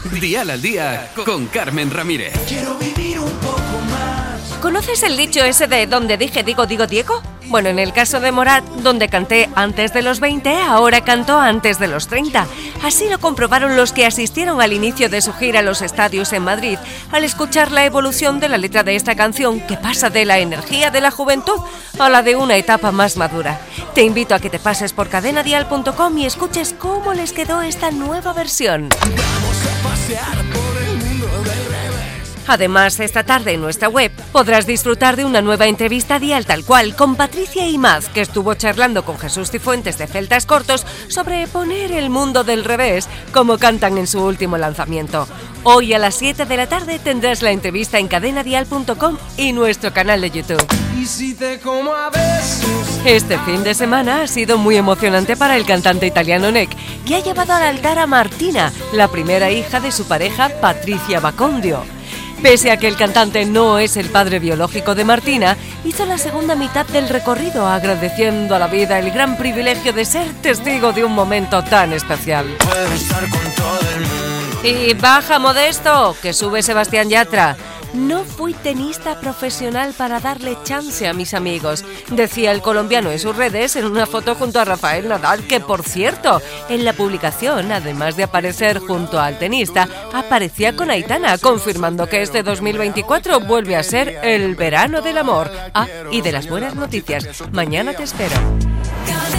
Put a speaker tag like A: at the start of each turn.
A: Dial al Día con Carmen Ramírez.
B: Quiero vivir un poco más.
C: ¿Conoces el dicho ese de donde dije digo Diego? Bueno, en el caso de Morat, donde canté antes de los 20, ahora canto antes de los 30. Así lo comprobaron los que asistieron al inicio de su gira a los estadios en Madrid, al escuchar la evolución de la letra de esta canción que pasa de la energía de la juventud a la de una etapa más madura. Te invito a que te pases por cadenadial.com y escuches cómo les quedó esta nueva versión.
B: Vamos a pasear por el mundo del revés.
C: Además, esta tarde en nuestra web podrás disfrutar de una nueva entrevista Dial Tal Cual con Patricia Imaz, que estuvo charlando con Jesús Cifuentes de Celtas Cortos sobre poner el mundo del revés, como cantan en su último lanzamiento. Hoy a las 7 de la tarde tendrás la entrevista en cadenadial.com y nuestro canal de YouTube.
B: Y si te como a besos.
C: Este fin de semana ha sido muy emocionante para el cantante italiano Nek, que ha llevado al altar a Martina, la primera hija de su pareja Patricia Bacondio. Pese a que el cantante no es el padre biológico de Martina, hizo la segunda mitad del recorrido agradeciendo a la vida el gran privilegio de ser testigo de un momento tan especial.
B: Puedo estar con todo el mundo.
C: Y baja Modesto, que sube Sebastián Yatra. No fui tenista profesional para darle chance a mis amigos, decía el colombiano en sus redes en una foto junto a Rafael Nadal, que por cierto, en la publicación, además de aparecer junto al tenista, aparecía con Aitana, confirmando que este 2024 vuelve a ser el verano del amor. Ah, y de las buenas noticias, mañana te espero.